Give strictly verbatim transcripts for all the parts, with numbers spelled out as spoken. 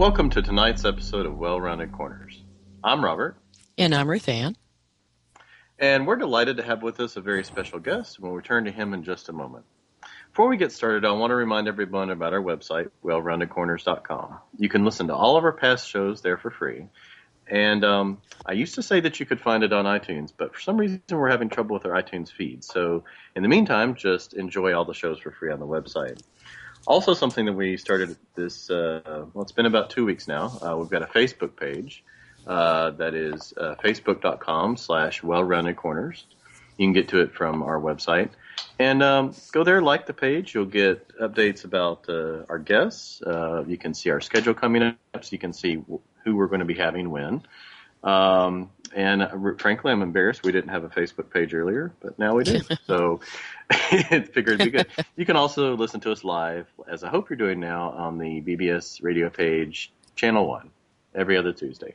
Welcome to tonight's episode of Well-Rounded Corners. I'm Robert. And I'm Ruth Ann. And we're delighted to have with us a very special guest. We'll return to him in just a moment. Before we get started, I want to remind everyone about our website, well rounded corners dot com. You can listen to all of our past shows there for free. And um, I used to say that you could find it on iTunes, but for some reason we're having trouble with our iTunes feed. So in the meantime, just enjoy all the shows for free on the website. Also, something that we started this, uh, well, it's been about two weeks now. Uh, we've got a Facebook page uh, that is uh, facebook.com slash well-rounded-corners. You can get to it from our website. And um, go there, like the page. You'll get updates about uh, our guests. Uh, you can see our schedule coming up, so you can see who we're going to be having when. Um, and uh, frankly, I'm embarrassed we didn't have a Facebook page earlier, but now we do. So it figured it'd be good. You can also listen to us live, as I hope you're doing now, on the B B S radio page, Channel one, every other Tuesday.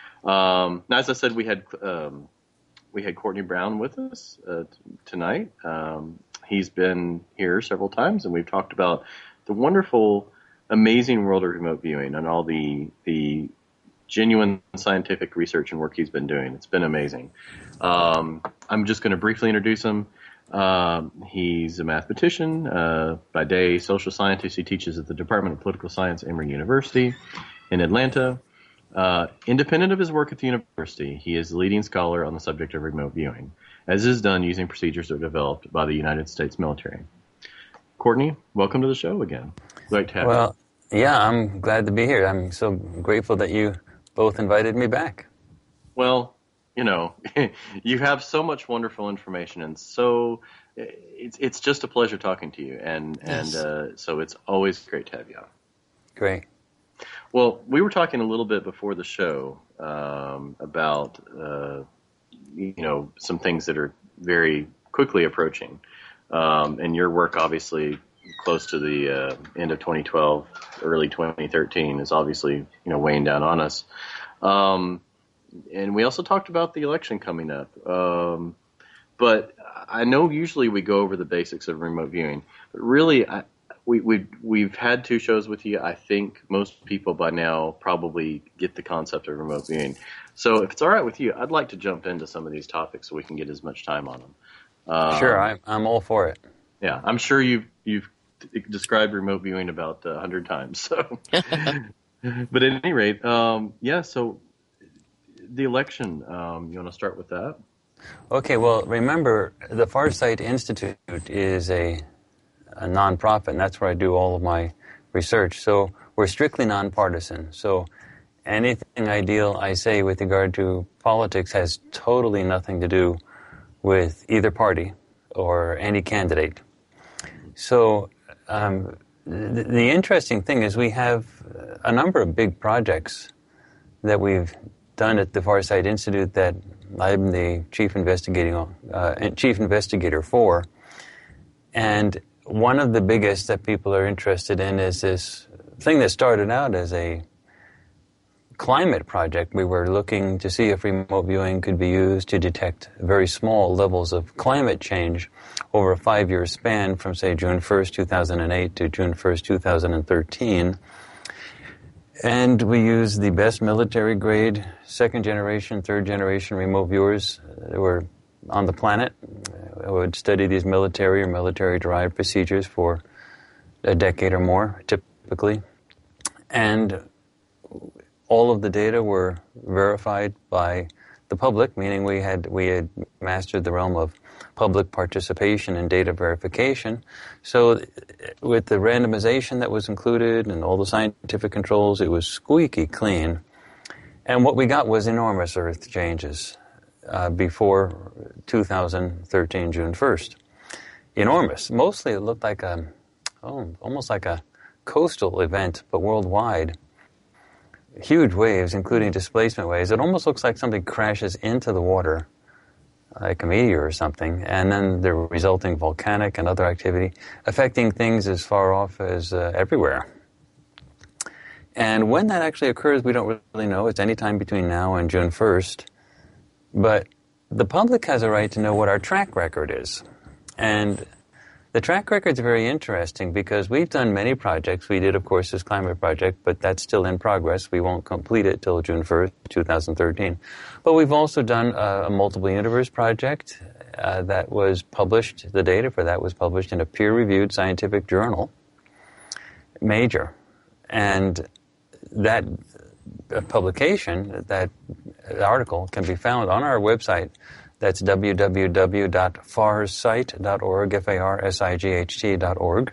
Um, now, as I said, we had um, we had Courtney Brown with us uh, t- tonight. Um, he's been here several times, and we've talked about the wonderful, amazing world of remote viewing and all the the genuine scientific research and work he's been doing. It's been amazing. Um, I'm just going to briefly introduce him. Um, he's a mathematician, uh, by day social scientist. He teaches at the Department of Political Science, Emory University in Atlanta. Uh, independent of his work at the university, he is the leading scholar on the subject of remote viewing, as is done using procedures that were developed by the United States military. Courtney, welcome to the show again. Great to have well, you. Yeah, I'm glad to be here. I'm so grateful that you both invited me back. Well, you know, you have so much wonderful information, and so it's it's just a pleasure talking to you, and yes. and uh, so it's always great to have you on. Great. Well, we were talking a little bit before the show um, about uh, you know some things that are very quickly approaching, um, and your work obviously close to the uh, end of twenty twelve, early twenty thirteen is obviously you know weighing down on us. Um, and we also talked about the election coming up. Um, but I know usually we go over the basics of remote viewing, but really I, we, we, we've had two shows with you. I think most people by now probably get the concept of remote viewing. So if it's all right with you, I'd like to jump into some of these topics so we can get as much time on them. Um, sure, I'm, I'm all for it. Yeah, I'm sure you've, you've described remote viewing about a hundred times. So, but at any rate, um, yeah. So, the election. Um, you want to start with that? Okay. Well, remember, the Farsight Institute is a a nonprofit, and that's where I do all of my research. So we're strictly nonpartisan. So anything I deal, I say with regard to politics has totally nothing to do with either party or any candidate. So um, the, the interesting thing is we have a number of big projects that we've done at the Farsight Institute that I'm the chief investigating uh, chief investigator for. And one of the biggest that people are interested in is this thing that started out as a climate project. We were looking to see if remote viewing could be used to detect very small levels of climate change over a five-year span from, say, June first, two thousand eight to June first, two thousand thirteen. And we used the best military-grade second-generation, third-generation remote viewers that were on the planet. We would study these military or military-derived procedures for a decade or more, typically. And all of the data were verified by the public, meaning we had we had mastered the realm of public participation and data verification. So with the randomization that was included and all the scientific controls, it was squeaky clean. And what we got was enormous Earth changes uh, before two thousand thirteen, June first. Enormous. Mostly it looked like a, oh, almost like a coastal event, but worldwide. Huge waves, including displacement waves. It almost looks like something crashes into the water, like a meteor or something, and then the resulting volcanic and other activity affecting things as far off as uh, everywhere. And when that actually occurs, we don't really know. It's any time between now and June first. But the public has a right to know what our track record is. And The track record's very interesting because we've done many projects. We did, of course, this climate project, but that's still in progress. We won't complete it till June first, twenty thirteen. But we've also done a, a multiple universe project uh, that was published. The data for that was published in a peer-reviewed scientific journal, major. And that uh, publication, that article, can be found on our website. That's w w w dot farsight dot org, F A R S I G H T dot org.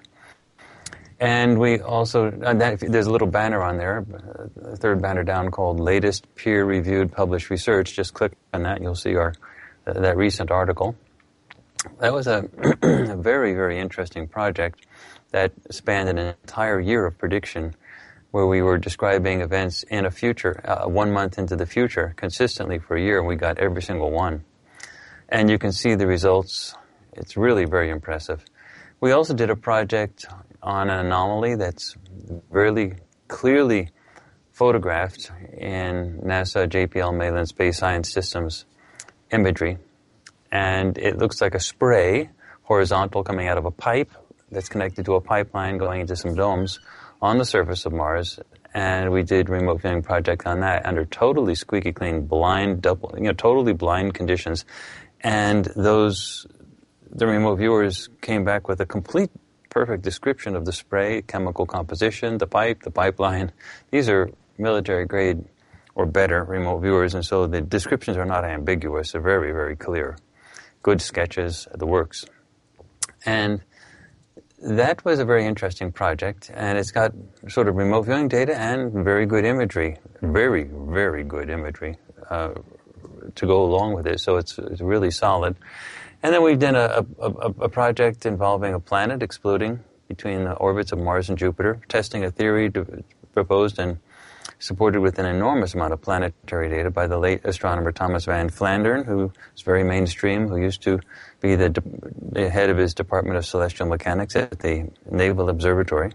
And we also, uh, that, there's a little banner on there, a third banner down, called Latest Peer-Reviewed Published Research. Just click on that, you'll see our uh, that recent article. That was a, a very, very interesting project that spanned an entire year of prediction, where we were describing events in a future, uh, one month into the future, consistently for a year, and we got every single one. And you can see the results. It's really very impressive. We also did a project on an anomaly that's really clearly photographed in NASA J P L Maitland Space Science Systems imagery. And it looks like a spray, horizontal, coming out of a pipe that's connected to a pipeline going into some domes on the surface of Mars. And we did remote viewing project on that under totally squeaky clean, blind, double, you know, totally blind conditions. And those, the remote viewers came back with a complete, perfect description of the spray, chemical composition, the pipe, the pipeline. These are military grade or better remote viewers, and so the descriptions are not ambiguous. They're very, very clear. Good sketches, the works. And that was a very interesting project, and it's got sort of remote viewing data and very good imagery, very, very good imagery uh, to go along with it, so it's, it's really solid. And then we've done a, a, a project involving a planet exploding between the orbits of Mars and Jupiter, testing a theory to, proposed and supported with an enormous amount of planetary data by the late astronomer Thomas Van Flandern, who is very mainstream, who used to be the, de- the head of his Department of Celestial Mechanics at the Naval Observatory.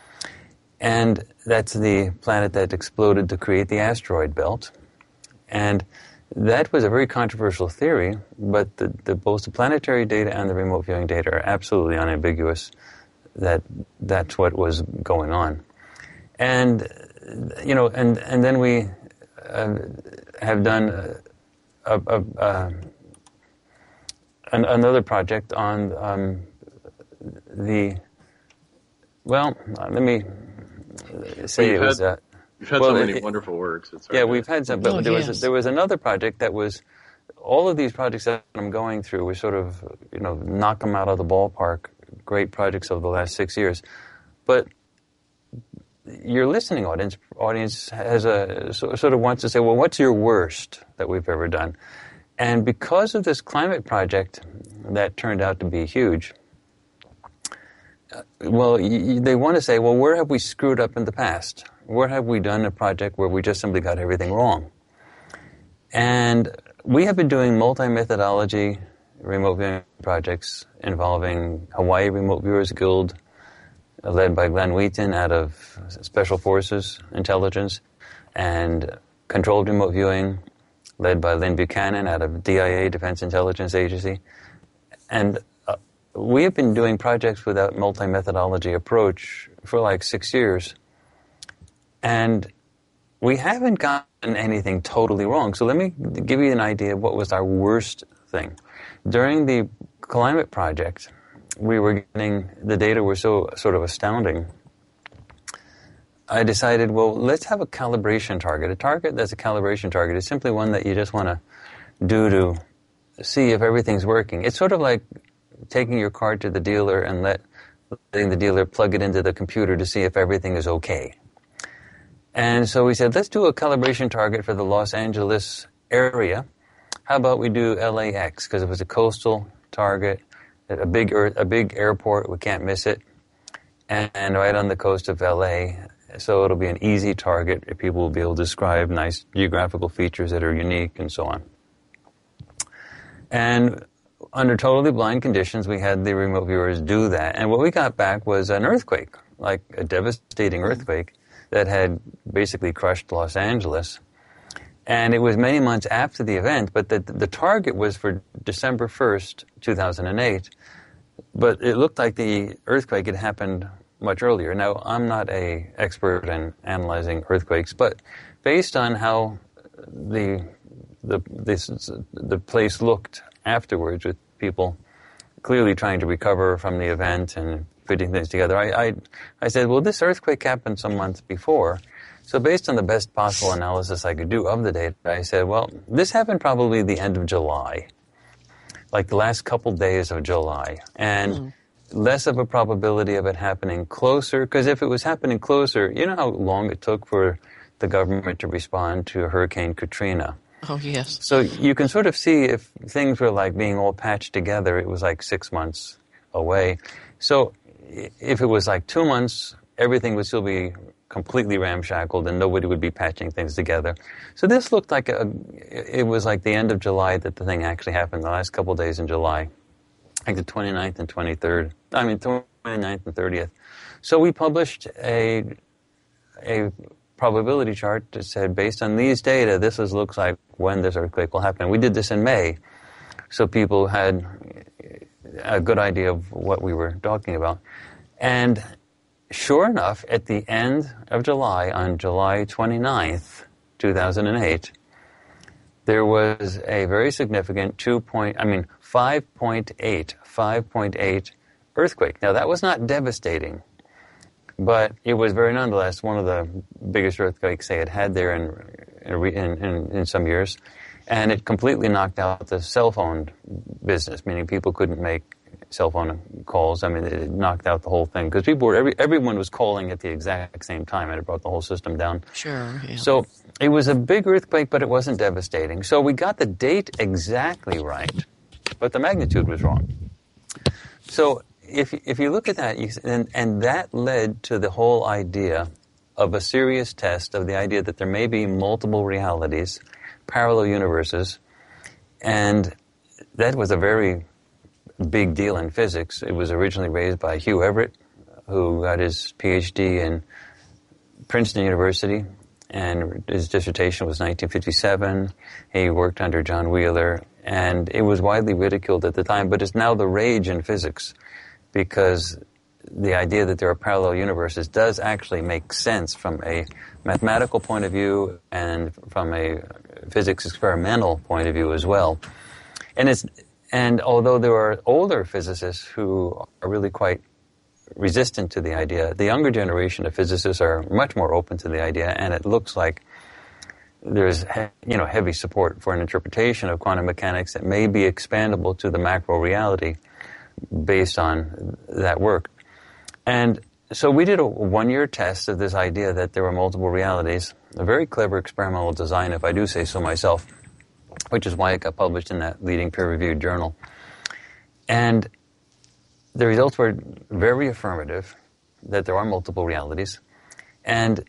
And that's the planet that exploded to create the asteroid belt. And that was a very controversial theory, but the, the, both the planetary data and the remote viewing data are absolutely unambiguous that that's what was going on. And, you know, and, and then we uh, have done a, a, a, an, another project on um, the, well, let me say it was... Uh, You've had well, so many it, wonderful works. It's yeah, we've had some, but oh, there yes. was a, there was another project that was, all of these projects that I'm going through were sort of, you know, knock them out of the ballpark, great projects over the last six years. But your listening audience audience has a sort of wants to say, well, what's your worst that we've ever done? And because of this climate project that turned out to be huge, well, y- they want to say, well, where have we screwed up in the past? Where have we done a project where we just simply got everything wrong? And we have been doing multi-methodology remote viewing projects involving Hawaii Remote Viewers Guild, led by Glenn Wheaton out of Special Forces Intelligence, and controlled remote viewing, led by Lynn Buchanan out of D I A, Defense Intelligence Agency. And uh, we have been doing projects with that multi-methodology approach for like six years. And we haven't gotten anything totally wrong. So let me give you an idea of what was our worst thing. During the climate project, we were getting, the data were so sort of astounding. I decided, well, let's have a calibration target. A target that's a calibration target is simply one that you just want to do to see if everything's working. It's sort of like taking your car to the dealer and let, letting the dealer plug it into the computer to see if everything is okay. And so we said, let's do a calibration target for the Los Angeles area. How about we do L A X, because it was a coastal target, a big earth, a big airport, we can't miss it, and, and right on the coast of L A. So it'll be an easy target. People will be able to describe nice geographical features that are unique and so on. And under totally blind conditions, we had the remote viewers do that. And what we got back was an earthquake, like a devastating earthquake that had basically crushed Los Angeles. And it was many months after the event, but the, the target was for December first, two thousand eight. but it looked like the earthquake had happened much earlier. Now, I'm not a expert in analyzing earthquakes, but based on how the the this the place looked afterwards, with people clearly trying to recover from the event and putting things together, I I, I said, well, this earthquake happened some months before. So based on the best possible analysis I could do of the data, I said, well, this happened probably the end of July, like the last couple days of July, and mm. less of a probability of it happening closer, because if it was happening closer, you know how long it took for the government to respond to Hurricane Katrina. Oh, yes. So you can sort of see if things were like being all patched together, it was like six months away. So if it was like two months, everything would still be completely ramshackled and nobody would be patching things together. So this looked like a, it was like the end of July that the thing actually happened, the last couple of days in July, like the twenty-ninth and twenty-third, I mean twenty-ninth and thirtieth. So we published a a probability chart that said, based on these data, this is, looks like when this earthquake will happen. We did this in May, so people had a good idea of what we were talking about. And sure enough, at the end of July, on July twenty-ninth, two thousand eight, there was a very significant two point, I mean, five point eight, five point eight earthquake. Now, that was not devastating, but it was very nonetheless one of the biggest earthquakes they had had there in, in, in, in some years. And it completely knocked out the cell phone business, meaning people couldn't make cell phone calls. I mean, it knocked out the whole thing because people were every everyone was calling at the exact same time, and it brought the whole system down. Sure. Yeah. So it was a big earthquake, but it wasn't devastating. So we got the date exactly right, but the magnitude was wrong. So if if you look at that, you, and and that led to the whole idea of a serious test of the idea that there may be multiple realities, parallel universes, and that was a very big deal in physics. It was originally raised by Hugh Everett, who got his P H D in Princeton University, and his dissertation was nineteen fifty-seven. He worked under John Wheeler, and it was widely ridiculed at the time, but it's now the rage in physics, because the idea that there are parallel universes does actually make sense from a mathematical point of view and from a physics experimental point of view as well. And it's And although there are older physicists who are really quite resistant to the idea, the younger generation of physicists are much more open to the idea, and it looks like there's you know heavy support for an interpretation of quantum mechanics that may be expandable to the macro reality based on that work. And so we did a one-year test of this idea that there were multiple realities, a very clever experimental design, if I do say so myself, which is why it got published in that leading peer-reviewed journal. And the results were very affirmative, that there are multiple realities. And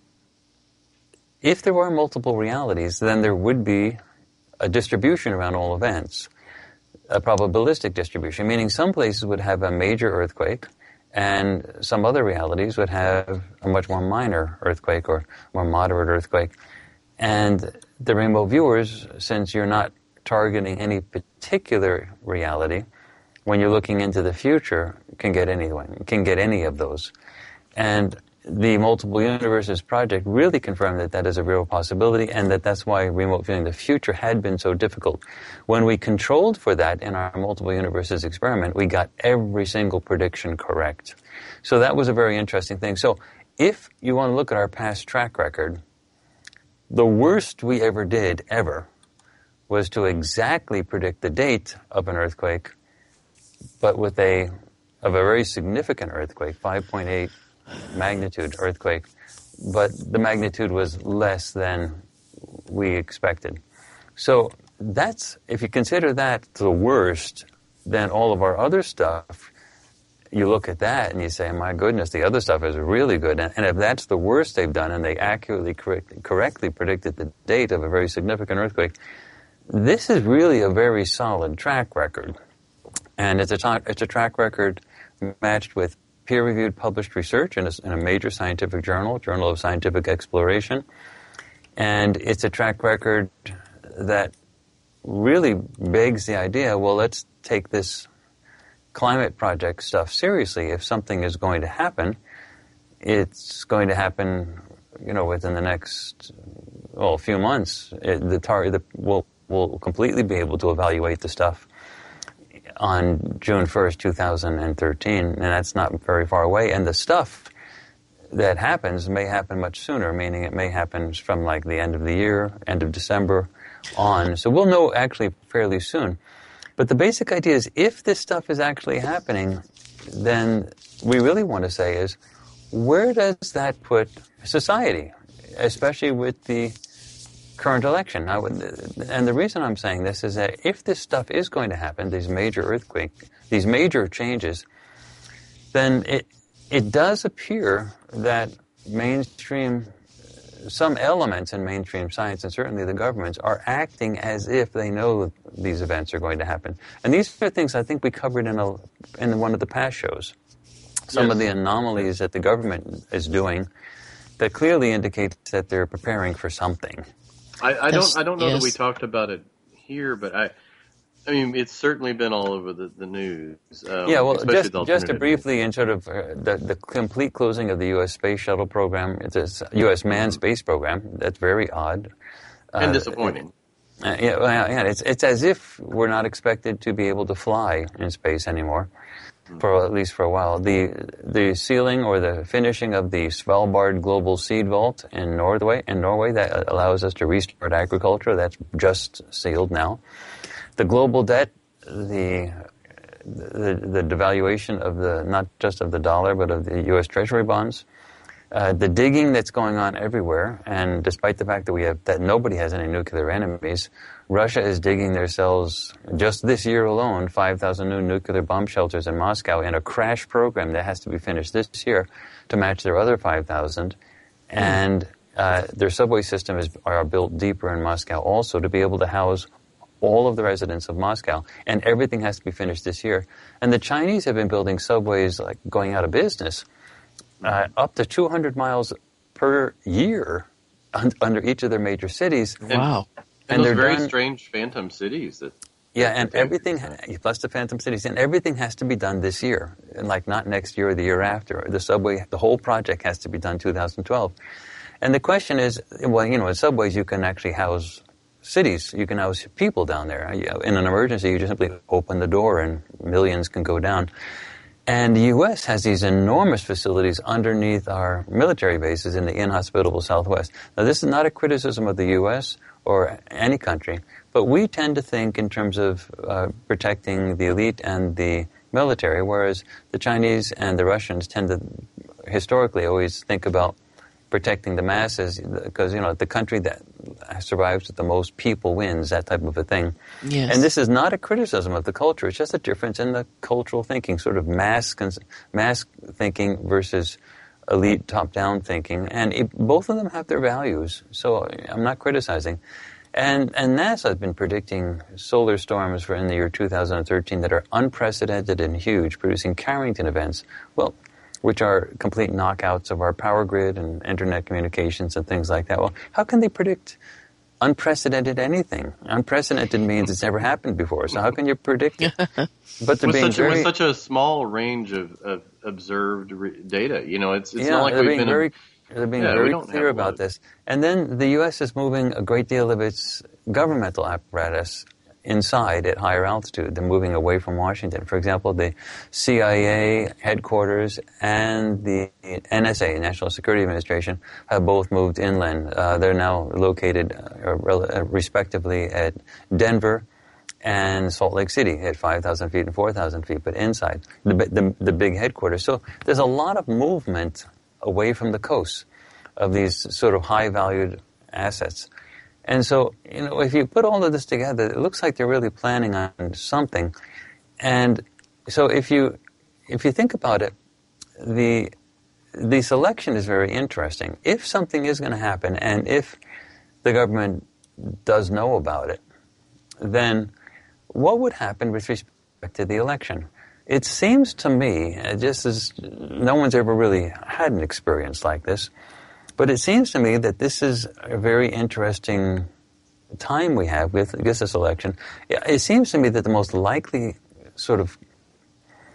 if there were multiple realities, then there would be a distribution around all events, a probabilistic distribution, meaning some places would have a major earthquake, and some other realities would have a much more minor earthquake or more moderate earthquake. And the remote viewers, since you're not targeting any particular reality, when you're looking into the future, can get anyone, can get any of those. And the Multiple Universes project really confirmed that that is a real possibility, and that that's why remote viewing the future had been so difficult. When we controlled for that in our Multiple Universes experiment, we got every single prediction correct. So that was a very interesting thing. So if you want to look at our past track record, the worst we ever did, ever, was to exactly predict the date of an earthquake, but with a, of a very significant earthquake, five point eight magnitude earthquake, but the magnitude was less than we expected. So that's, if you consider that the worst, then all of our other stuff, you look at that and you say, my goodness, the other stuff is really good. And, and if that's the worst they've done, and they accurately, correct, correctly predicted the date of a very significant earthquake, this is really a very solid track record. And it's a, ta- it's a track record matched with peer-reviewed published research in a, in a major scientific journal, Journal of Scientific Exploration. And it's a track record that really begs the idea, well, let's take this climate project stuff seriously. If something is going to happen, it's going to happen, you know, within the next, well, a few months. It, the tar, the, we'll, we'll completely be able to evaluate the stuff on June first, two thousand thirteen, and that's not very far away. And the stuff that happens may happen much sooner, meaning it may happen from like the end of the year, end of December on. So we'll know actually fairly soon. But the basic idea is if this stuff is actually happening, then we really want to say is, where does that put society, especially with the current election? Now, and the reason I'm saying this is that if this stuff is going to happen, these major earthquakes, these major changes, then it it does appear that mainstream, some elements in mainstream science, and certainly the governments, are acting as if they know these events are going to happen. And these are things I think we covered in a in one of the past shows. Some yes. of the anomalies that the government is doing that clearly indicates that they're preparing for something. I, I don't I don't know yes. that we talked about it here, but I I mean it's certainly been all over the, the news. Um, yeah, well, just just to news. briefly, in sort of uh, the the complete closing of the U S space shuttle program, it's a U S manned mm-hmm. space program. That's very odd and uh, disappointing. Uh, yeah, well, yeah, it's it's as if we're not expected to be able to fly in space anymore. For at least for a while. The the sealing or the finishing of the Svalbard Global Seed Vault in Norway, in Norway that allows us to restart agriculture, that's just sealed now. The global debt, the the, the devaluation of the, not just of the dollar, but of the U S Treasury bonds, uh, the digging that's going on everywhere, and despite the fact that we have, that nobody has any nuclear enemies, Russia is digging themselves, just this year alone, five thousand new nuclear bomb shelters in Moscow in a crash program that has to be finished this year to match their other five thousand. And uh, their subway system is are built deeper in Moscow also to be able to house all of the residents of Moscow. And everything has to be finished this year. And the Chinese have been building subways like going out of business uh, up to two hundred miles per year un- under each of their major cities. Wow. And, and those very done, strange phantom cities that. Yeah, and everything, plus the phantom cities, and everything has to be done this year, and like not next year or the year after. The subway, the whole project has to be done two thousand twelve. And the question is, well, you know, in subways you can actually house cities, you can house people down there. In an emergency, you just simply open the door and millions can go down. And the U S has these enormous facilities underneath our military bases in the inhospitable Southwest. Now, this is not a criticism of the U S or any country, but we tend to think in terms of uh, protecting the elite and the military, whereas the Chinese and the Russians tend to historically always think about protecting the masses because, you know, the country that survives with the most people wins, that type of a thing. Yes. And this is not a criticism of the culture. It's just a difference in the cultural thinking, sort of mass, cons- mass thinking versus elite top-down thinking. And it, both of them have their values, so I'm not criticizing. And, and NASA has been predicting solar storms for in the year two thousand thirteen that are unprecedented and huge, producing Carrington events. Well, which are complete knockouts of our power grid and internet communications and things like that. Well, how can they predict unprecedented anything? Unprecedented means it's never happened before, so how can you predict it? But they're with, being such, very, with such a small range of, of observed re- data, you know, it's it's yeah, not like they're we've being been... very, in, they're being yeah, very clear about this. And then the U S is moving a great deal of its governmental apparatus inside at higher altitude. They're moving away from Washington. For example, the C I A headquarters and the N S A, National Security Administration, have both moved inland. Uh, they're now located uh, uh, respectively at Denver and Salt Lake City at five thousand feet and four thousand feet, but inside the, the, the big headquarters. So there's a lot of movement away from the coast of these sort of high-valued assets. And so, you know, if you put all of this together, it looks like they're really planning on something. And so if you if you think about it, the the selection is very interesting. If something is going to happen, and if the government does know about it, then what would happen with respect to the election? It seems to me, just as no one's ever really had an experience like this, but it seems to me that this is a very interesting time we have with, with this election. It seems to me that the most likely sort of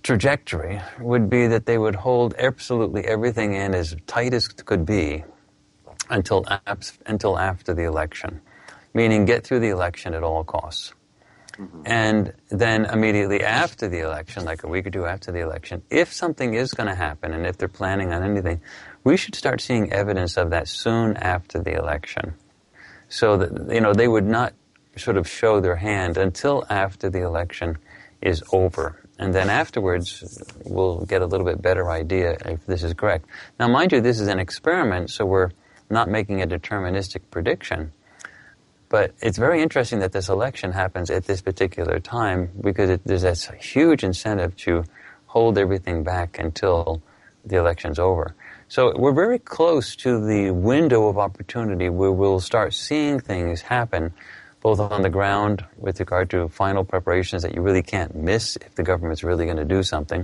trajectory would be that they would hold absolutely everything in as tight as could be until abs- until after the election, meaning get through the election at all costs. Mm-hmm. And then immediately after the election, like a week or two after the election, if something is going to happen and if they're planning on anything, we should start seeing evidence of that soon after the election. So that, you know, they would not sort of show their hand until after the election is over. And then afterwards, we'll get a little bit better idea if this is correct. Now, mind you, this is an experiment, so we're not making a deterministic prediction. But it's very interesting that this election happens at this particular time because it, there's this huge incentive to hold everything back until the election's over. So we're very close to the window of opportunity where we'll start seeing things happen both on the ground with regard to final preparations that you really can't miss if the government's really going to do something,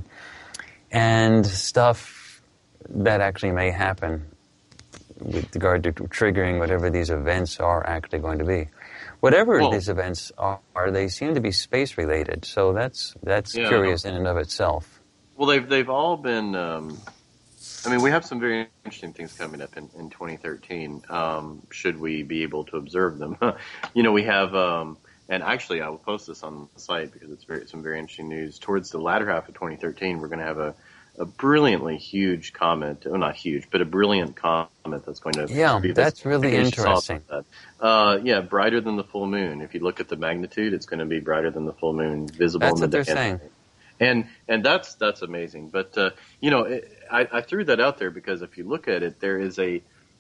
and stuff that actually may happen with regard to triggering whatever these events are actually going to be. Whatever well, these events are, they seem to be space-related, so that's that's yeah. curious in and of itself. Well, they've, they've all been... Um I mean, we have some very interesting things coming up in, in twenty thirteen, um, should we be able to observe them. You know, we have, um, and actually I will post this on the site because it's very, some very interesting news. Towards the latter half of twenty thirteen, we're going to have a, a brilliantly huge comet, well, not huge, but a brilliant comet that's going to yeah, be that's this, really interesting. That. Uh, yeah, brighter than the full moon. If you look at the magnitude, it's going to be brighter than the full moon, visible that's in the what they're saying. And and that's that's amazing. But uh, you know, it, I, I threw that out there because if you look at it, there is a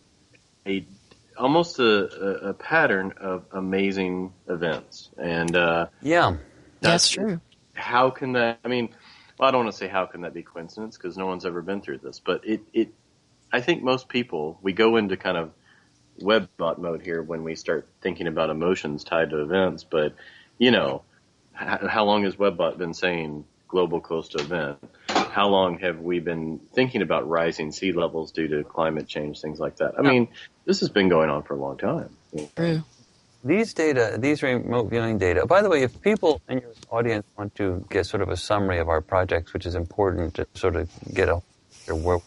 a almost a, a, a pattern of amazing events. And uh, yeah, that's, that's true. How can that? I mean, well, I don't want to say how can that be coincidence because no one's ever been through this. But it it I think most people, we go into kind of webbot mode here when we start thinking about emotions tied to events. But you know, how, how long has webbot been saying global coastal event? How long have we been thinking about rising sea levels due to climate change, things like that? I mean, this has been going on for a long time. True. These data, these remote viewing data, by the way, if people in your audience want to get sort of a summary of our projects, which is important to sort of get a their work,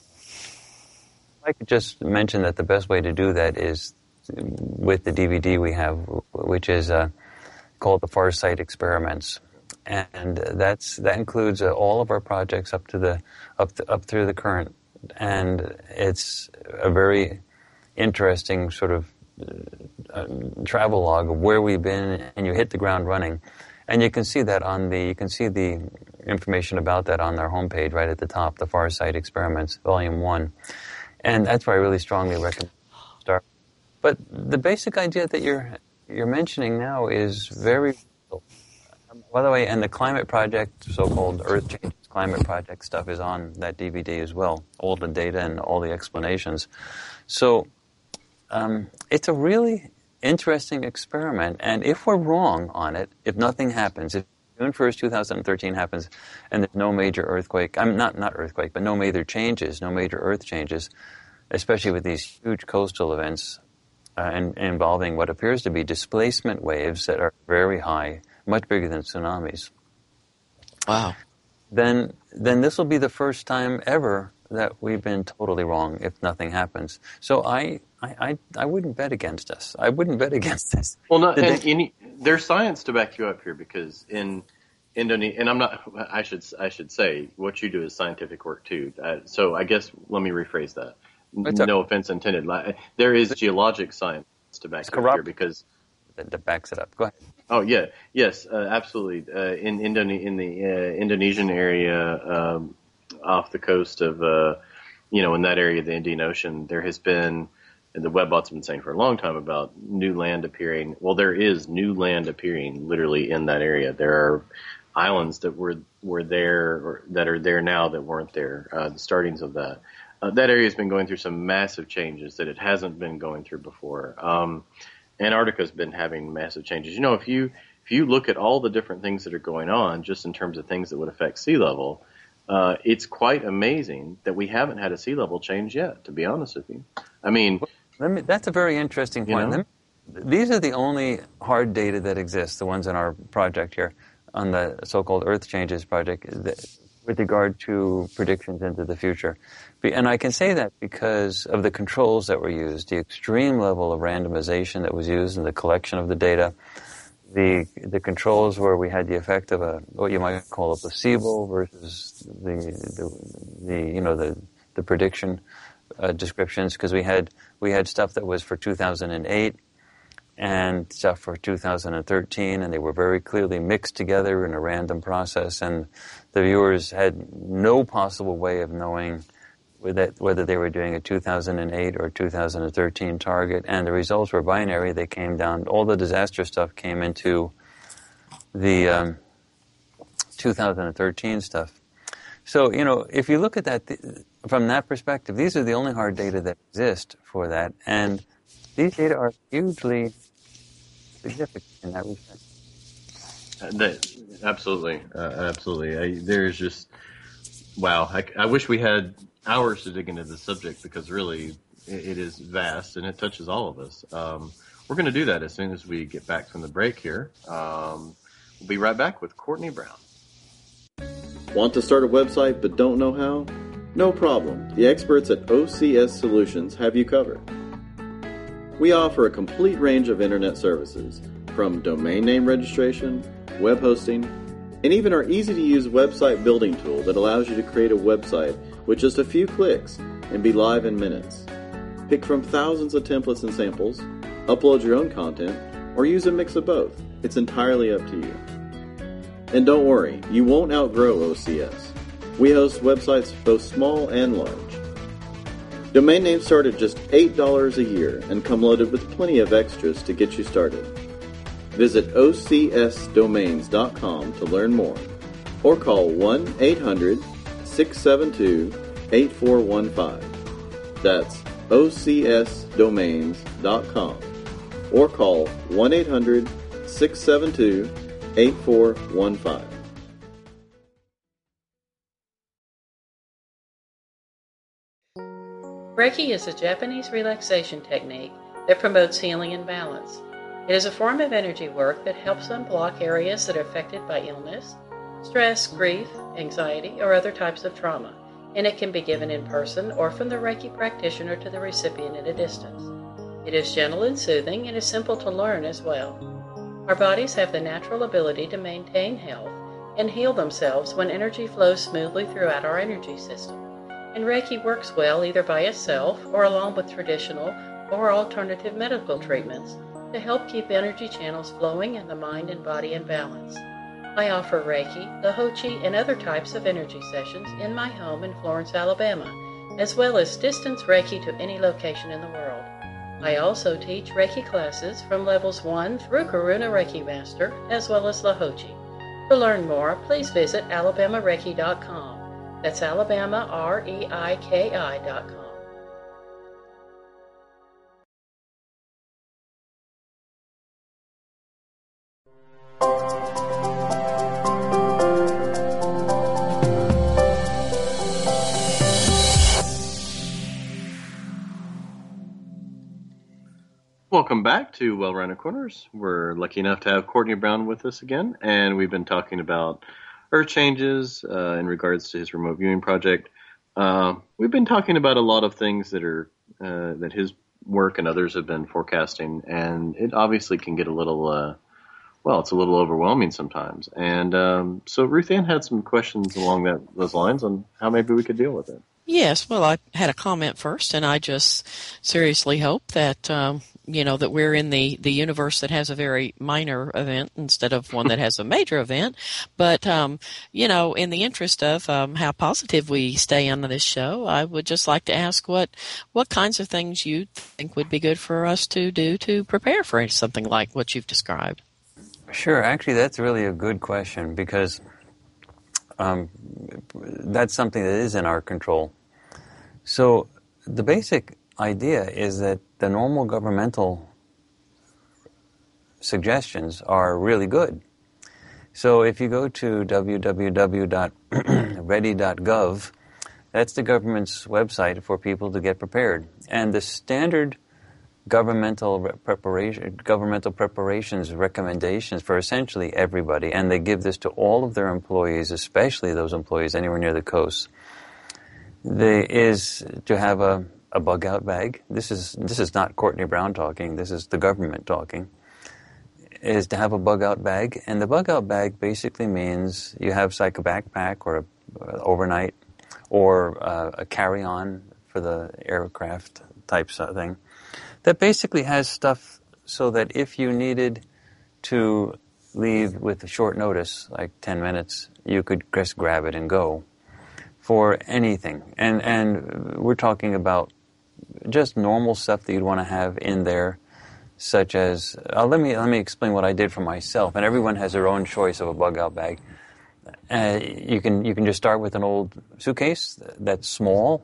I could just mention that the best way to do that is with the D V D we have, which is uh, called the Farsight Experiments. And that's that includes uh, all of our projects up to the up to, up through the current, and it's a very interesting sort of uh, travel log of where we've been, and you hit the ground running, and you can see that on the you can see the information about that on their homepage right at the top, the Farsight Experiments, Volume One, and that's where I really strongly recommend start. But the basic idea that you're you're mentioning now is very. By the way, and the climate project, so-called Earth Changes Climate Project stuff is on that D V D as well, all the data and all the explanations. So um, it's a really interesting experiment, and if we're wrong on it, if nothing happens, if June first, twenty thirteen happens, and there's no major earthquake, I'm not not earthquake, but no major changes, no major earth changes, especially with these huge coastal events uh, and, involving what appears to be displacement waves that are very high, much bigger than tsunamis. Wow. Then then this will be the first time ever that we've been totally wrong if nothing happens. So I I, I, I wouldn't bet against us. I wouldn't bet against this. Well, no, and, and there's science to back you up here because in Indonesia, and I'm not, I should I should say, what you do is scientific work too. Uh, so I guess let me rephrase that. It's no a, offense intended. There is geologic science to back you up here because... That, that backs it up. Go ahead. Oh yeah, yes, uh, absolutely. Uh, in Indone- in the uh, Indonesian area, um, off the coast of, uh, you know, in that area of the Indian Ocean, there has been, and the webbots have been saying for a long time about new land appearing. Well, there is new land appearing literally in that area. There are islands that were were there or that are there now that weren't there. Uh, the startings of that. Uh, that area has been going through some massive changes that it hasn't been going through before. Um, Antarctica's been having massive changes. You know, if you if you look at all the different things that are going on, just in terms of things that would affect sea level, uh, it's quite amazing that we haven't had a sea level change yet, to be honest with you. I mean... Let me, that's a very interesting point. You know? Let me, these are the only hard data that exist, the ones in our project here, on the so-called Earth Changes project. with regard to predictions into the future. And I can say that because of the controls that were used, the extreme level of randomization that was used in the collection of the data, the the controls where we had the effect of a what you might call a placebo versus the the, the you know the the prediction uh, descriptions, because we had we had stuff that was for two thousand eight and stuff for two thousand thirteen, and they were very clearly mixed together in a random process, and the viewers had no possible way of knowing whether they were doing a two thousand eight or two thousand thirteen target, and the results were binary. They came down, all the disaster stuff came into the um, two thousand thirteen stuff. So, you know, if you look at that th- from that perspective, these are the only hard data that exist for that, and these data are hugely significant in that respect. Uh, that, absolutely, uh, absolutely. I, there's just, wow, I, I wish we had hours to dig into the subject, because really it, it is vast and it touches all of us. Um, we're going to do that as soon as we get back from the break here. Um, we'll be right back with Courtney Brown. Want to start a website but don't know how? No problem. The experts at O C S Solutions have you covered. We offer a complete range of internet services, from domain name registration, web hosting, and even our easy-to-use website building tool that allows you to create a website with just a few clicks and be live in minutes. Pick from thousands of templates and samples, upload your own content, or use a mix of both. It's entirely up to you. And don't worry, you won't outgrow O C S. We host websites both small and large. Domain names start at just eight dollars a year and come loaded with plenty of extras to get you started. Visit O C S domains dot com to learn more, or call one eight hundred six seven two eight four one five. That's O C S domains dot com, or call one eight hundred six seven two eight four one five. Reiki is a Japanese relaxation technique that promotes healing and balance. It is a form of energy work that helps unblock areas that are affected by illness, stress, grief, anxiety, or other types of trauma, and it can be given in person or from the Reiki practitioner to the recipient at a distance. It is gentle and soothing and is simple to learn as well. Our bodies have the natural ability to maintain health and heal themselves when energy flows smoothly throughout our energy system. And Reiki works well either by itself or along with traditional or alternative medical treatments to help keep energy channels flowing and the mind and body in balance. I offer Reiki, the Hochi, and other types of energy sessions in my home in Florence, Alabama, as well as distance Reiki to any location in the world. I also teach Reiki classes from levels one through Karuna Reiki Master, as well as the Hochi. To learn more, please visit alabama reiki dot com. That's Alabama, R E I K I dot com. Welcome back to Well-Rounded Corners. We're lucky enough to have Courtney Brown with us again, and we've been talking about Earth changes uh, in regards to his remote viewing project. Uh, we've been talking about a lot of things that are uh, that his work and others have been forecasting, and it obviously can get a little, uh, well, it's a little overwhelming sometimes. And um, so Ruth Ann had some questions along that those lines on how maybe we could deal with it. Yes, well, I had a comment first, and I just seriously hope that, um, you know, that we're in the, the universe that has a very minor event instead of one that has a major event. But, um, you know, in the interest of um, how positive we stay on this show, I would just like to ask what, what kinds of things you think would be good for us to do to prepare for something like what you've described. Sure. Actually, that's really a good question, because um, that's something that is in our control. So the basic idea is that the normal governmental suggestions are really good. So if you go to w w w dot ready dot gov, that's the government's website for people to get prepared. And the standard governmental preparation, governmental preparations, recommendations for essentially everybody, and they give this to all of their employees, especially those employees anywhere near the coast. They, is to have a, a bug out bag. This is this is not Courtney Brown talking. This is the government talking. Is to have a bug out bag, and the bug out bag basically means you have like a backpack or a, uh, overnight, or uh, a carry on for the aircraft type thing. That basically has stuff so that if you needed to leave with a short notice, like ten minutes, you could just grab it and go for anything. And and we're talking about just normal stuff that you'd want to have in there, such as, uh, let me let me explain what I did for myself. And everyone has their own choice of a bug-out bag. Uh, you can you can just start with an old suitcase that's small.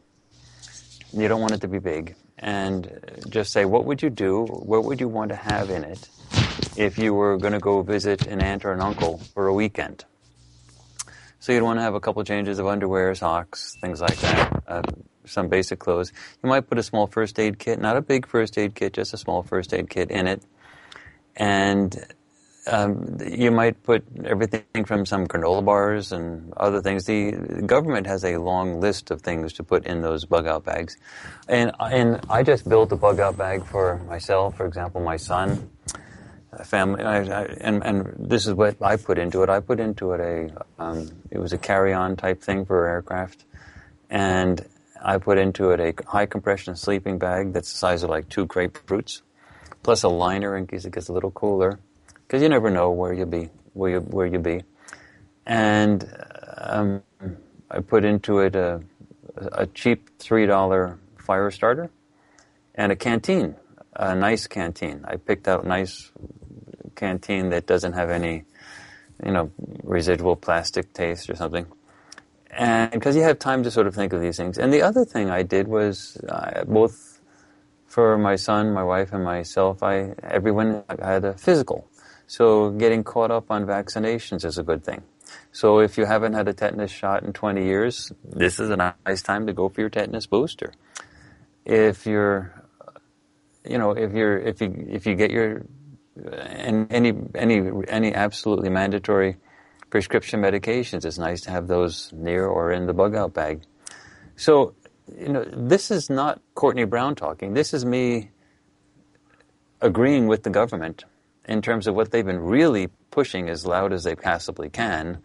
You don't want it to be big. And just say, what would you do, what would you want to have in it if you were going to go visit an aunt or an uncle for a weekend? So you'd want to have a couple changes of underwear, socks, things like that, uh, some basic clothes. You might put a small first aid kit, not a big first aid kit, just a small first aid kit in it. And um, you might put everything from some granola bars and other things. The government has a long list of things to put in those bug-out bags. And, and I just built a bug-out bag for myself, for example, my son, family, I, I, and, and this is what I put into it. I put into it a, um, it was a carry-on type thing for aircraft. And I put into it a high-compression sleeping bag that's the size of like two grapefruits, plus a liner in case it gets a little cooler. Because you never know where you'll be, where you where you be, and um, I put into it a, a cheap three dollar fire starter and a canteen, a nice canteen. I picked out a nice canteen that doesn't have any, you know, residual plastic taste or something, and because you have time to sort of think of these things. And the other thing I did was uh, both for my son, my wife, and myself, I everyone had a physical. So getting caught up on vaccinations is a good thing. So if you haven't had a tetanus shot in twenty years, this is a nice time to go for your tetanus booster. If you're, you know, if you're, if you, if you get your, and any, any, any absolutely mandatory prescription medications, it's nice to have those near or in the bug-out bag. So, you know, this is not Courtney Brown talking. This is me agreeing with the government in terms of what they've been really pushing as loud as they possibly can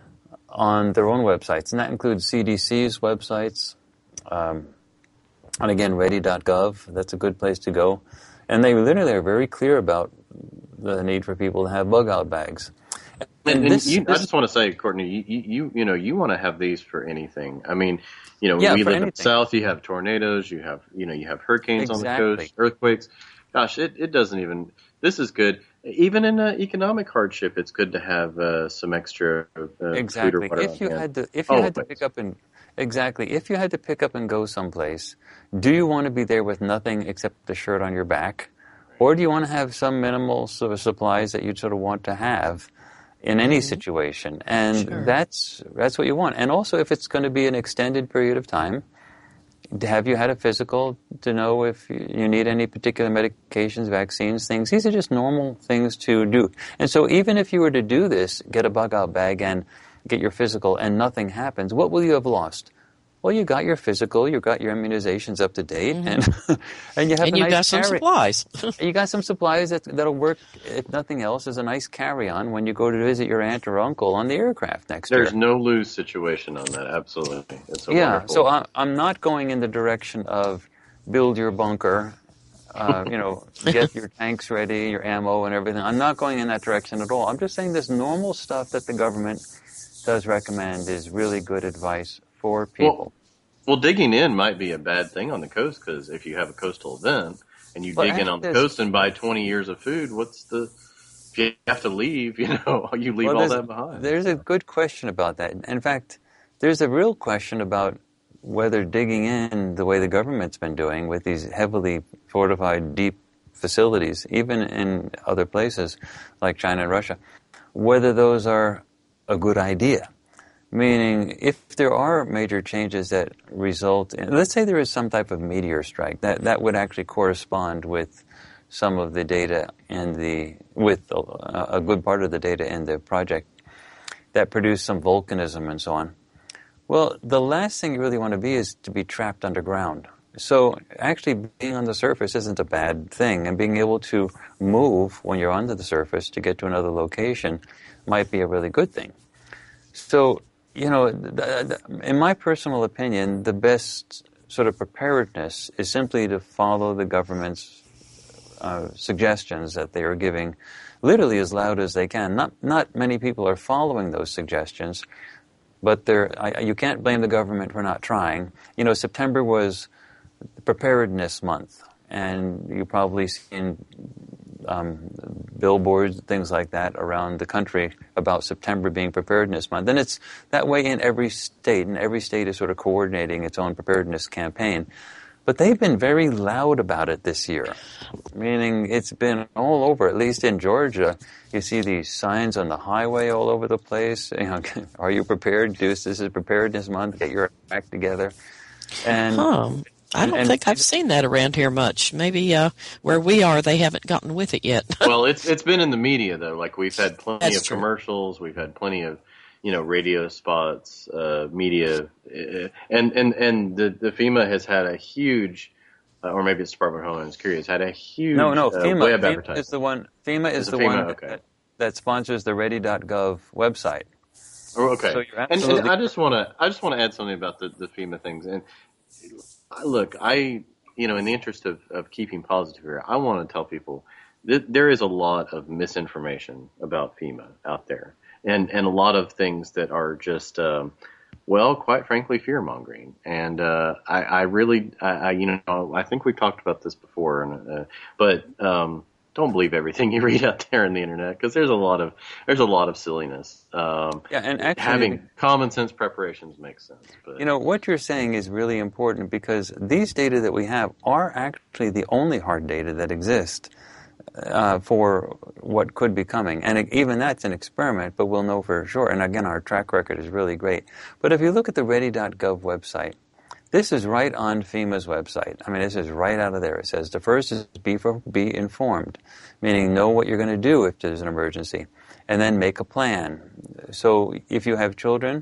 on their own websites. And that includes C D C's websites, um, and again, ready dot gov, that's a good place to go. And they literally are very clear about the need for people to have bug-out bags. And, and this, you, this, I just want to say, Courtney, you, you, you know, you want to have these for anything. I mean, you know, yeah, we live anything. in the South, you have tornadoes, you have, you know, you have hurricanes exactly. on the coast, earthquakes. Gosh, it, it doesn't even, this is good. Even in uh, economic hardship, it's good to have uh, some extra uh, exactly. food or whatever. If you had to, if you oh, had to pick up and exactly, if you had to pick up and go someplace, do you want to be there with nothing except the shirt on your back, or do you want to have some minimal sort of supplies that you sort of want to have in any situation? And sure. that's that's what you want. And also, if it's going to be an extended period of time, have you had a physical to know if you need any particular medications, vaccines, things? These are just normal things to do. And so even if you were to do this, get a bug-out bag and get your physical and nothing happens, what will you have lost? Well, you got your physical, you got your immunizations up to date, mm-hmm. and and you have and a you nice got some carry- supplies. you got some supplies that that'll work, if nothing else, as a nice carry-on when you go to visit your aunt or uncle on the aircraft next There's year. There's no lose situation on that, absolutely. It's a yeah, wonderful... so I, I'm not going in the direction of build your bunker, uh, you know, get your tanks ready, your ammo and everything. I'm not going in that direction at all. I'm just saying this normal stuff that the government does recommend is really good advice for people. Well, Well, digging in might be a bad thing on the coast, because if you have a coastal event and you well, dig in on the coast and buy twenty years of food, what's the, if you have to leave, you know, you leave well, all that behind. There's a good question about that. In fact, there's a real question about whether digging in the way the government's been doing with these heavily fortified, deep facilities, even in other places like China and Russia, whether those are a good idea. Meaning, if there are major changes that result in, let's say there is some type of meteor strike, that, that would actually correspond with some of the data in the, with a, a good part of the data in the project that produced some volcanism and so on. Well, the last thing you really want to be is to be trapped underground. So actually being on the surface isn't a bad thing, and being able to move when you're under the surface to get to another location might be a really good thing. So, you know, in my personal opinion, the best sort of preparedness is simply to follow the government's uh, suggestions that they are giving literally as loud as they can. Not not many people are following those suggestions, but they're, I, you can't blame the government for not trying. You know, September was Preparedness Month, and you probably seen um, billboards, things like that around the country about September being Preparedness Month. And it's that way in every state, and every state is sort of coordinating its own preparedness campaign. But they've been very loud about it this year, meaning it's been all over, at least in Georgia. You see these signs on the highway all over the place. You know, are you prepared? This is Preparedness Month. Get your act together. And huh. I don't and, think I've seen that around here much. Maybe uh, where we are, they haven't gotten with it yet. Well, it's it's been in the media though. Like we've had plenty That's of true. commercials, we've had plenty of, you know, radio spots, uh, media, uh, and and and the, the FEMA has had a huge, uh, or maybe it's Department of Homeland Security, has had a huge no no uh, FEMA, web FEMA advertising. is the one. FEMA is, is the FEMA, one okay. that, that sponsors the ready dot gov website. Oh, okay, so you're and, and I just want to I just want to add something about the, the FEMA things. And I, look, I. You know, in the interest of, of keeping positive here, I want to tell people that there is a lot of misinformation about FEMA out there, and, and a lot of things that are just, um, well, quite frankly, fear-mongering. And uh, I, I really, I, I, you know, I think we've talked about this before, and, uh, but um, don't believe everything you read out there on the internet, because there's a lot of there's a lot of silliness. Um, yeah, and actually, having common sense preparations makes sense. But, you know, what you're saying is really important, because these data that we have are actually the only hard data that exist uh, for what could be coming. And even that's an experiment, but we'll know for sure. And again, our track record is really great. But if you look at the ready dot gov website, this is right on FEMA's website. I mean, this is right out of there. It says the first is be, for, be informed, meaning know what you're going to do if there's an emergency, and then make a plan. So if you have children,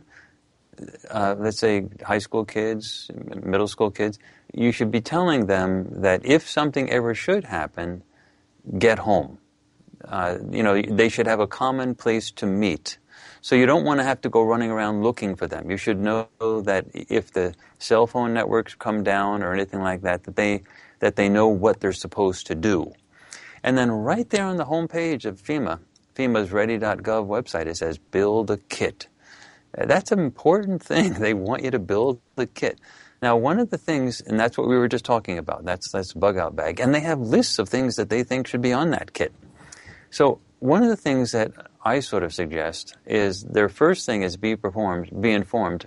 uh, let's say high school kids, middle school kids, you should be telling them that if something ever should happen, get home. Uh, you know, they should have a common place to meet. So you don't want to have to go running around looking for them. You should know that if the cell phone networks come down or anything like that, that they that they know what they're supposed to do. And then right there on the home page of FEMA, FEMA's ready dot gov website, it says build a kit. That's an important thing. They want you to build the kit. Now, one of the things, and that's what we were just talking about, that's that's bug out bag, and they have lists of things that they think should be on that kit. So one of the things that I sort of suggest is their first thing is be performed, be informed.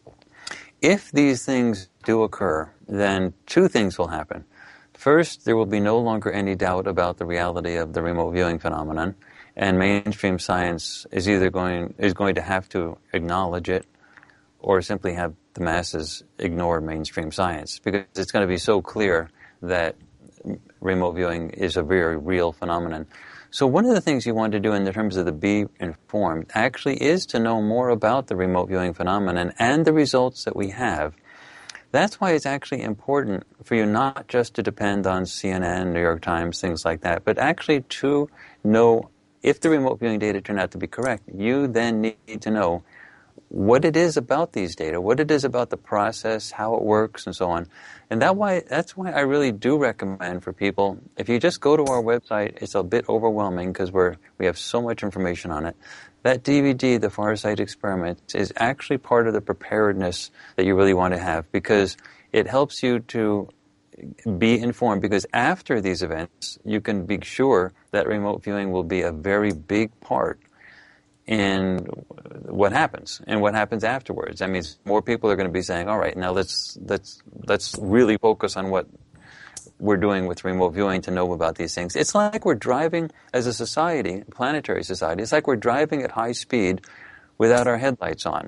If these things do occur, then two things will happen. First, there will be no longer any doubt about the reality of the remote viewing phenomenon, and mainstream science is either going is going to have to acknowledge it, or simply have the masses ignore mainstream science, because it's going to be so clear that remote viewing is a very real phenomenon. So one of the things you want to do in terms of the be informed actually is to know more about the remote viewing phenomenon and the results that we have. That's why it's actually important for you not just to depend on C N N, New York Times, things like that, but actually to know if the remote viewing data turn out to be correct. You then need to know what it is about these data, what it is about the process, how it works, and so on. And that why that's why I really do recommend for people, if you just go to our website, it's a bit overwhelming because we're we have so much information on it. That D V D, The Farsight Experiment, is actually part of the preparedness that you really want to have, because it helps you to be informed, because after these events, you can be sure that remote viewing will be a very big part in what happens and what happens afterwards. That means more people are going to be saying, all right, now let's let's let's really focus on what we're doing with remote viewing to know about these things. It's like we're driving as a society, planetary society, it's like we're driving at high speed without our headlights on.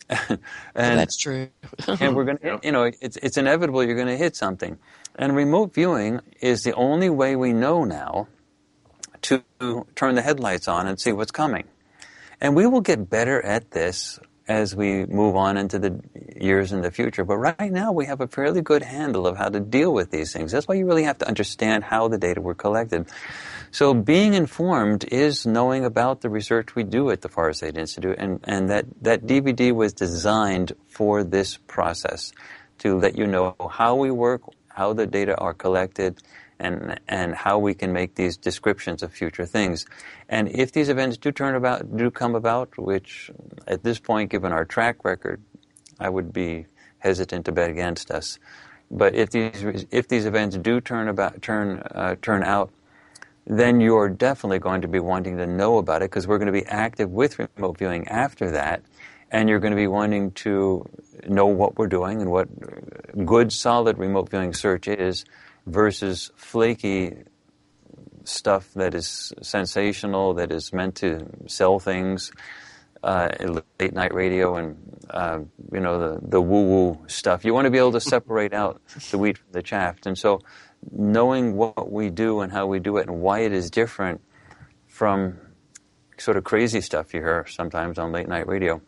and well, that's true. and we're going to, Yep. you know, it's it's inevitable you're going to hit something. And remote viewing is the only way we know now to turn the headlights on and see what's coming. And we will get better at this as we move on into the years in the future. But right now we have a fairly good handle of how to deal with these things. That's why you really have to understand how the data were collected. So being informed is knowing about the research we do at the Farsight Institute, and, and that, that D V D was designed for this process, to let you know how we work, how the data are collected, and and how we can make these descriptions of future things. And if these events do turn about, do come about, which at this point, given our track record, I would be hesitant to bet against us. But if these if these events do turn about turn uh, turn out, then you're definitely going to be wanting to know about it, because we're going to be active with remote viewing after that, and you're going to be wanting to know what we're doing and what good, solid remote viewing search is versus flaky stuff that is sensational, that is meant to sell things, uh, late night radio and, uh, you know, the, the woo-woo stuff. You want to be able to separate out the wheat from the chaff. And so knowing what we do and how we do it and why it is different from sort of crazy stuff you hear sometimes on late night radio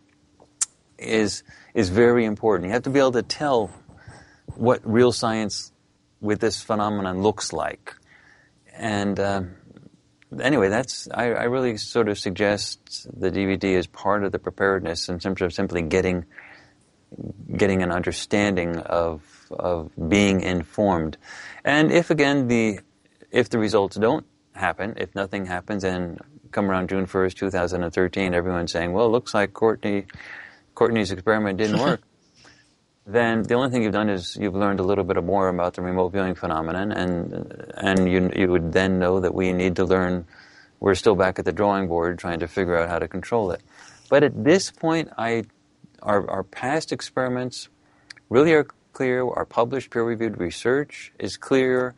is is very important. You have to be able to tell what real science with this phenomenon looks like. And uh, anyway, that's I, I really sort of suggest the D V D as part of the preparedness in terms of simply getting getting an understanding of of being informed. And if again the if the results don't happen, if nothing happens, and come around June first, two thousand thirteen, everyone's saying, well, it looks like Courtney Courtney's experiment didn't work, then the only thing you've done is you've learned a little bit more about the remote viewing phenomenon, and and you you would then know that we need to learn. We're still back at the drawing board trying to figure out how to control it. But at this point, I our our past experiments really are clear. Our published peer-reviewed research is clear.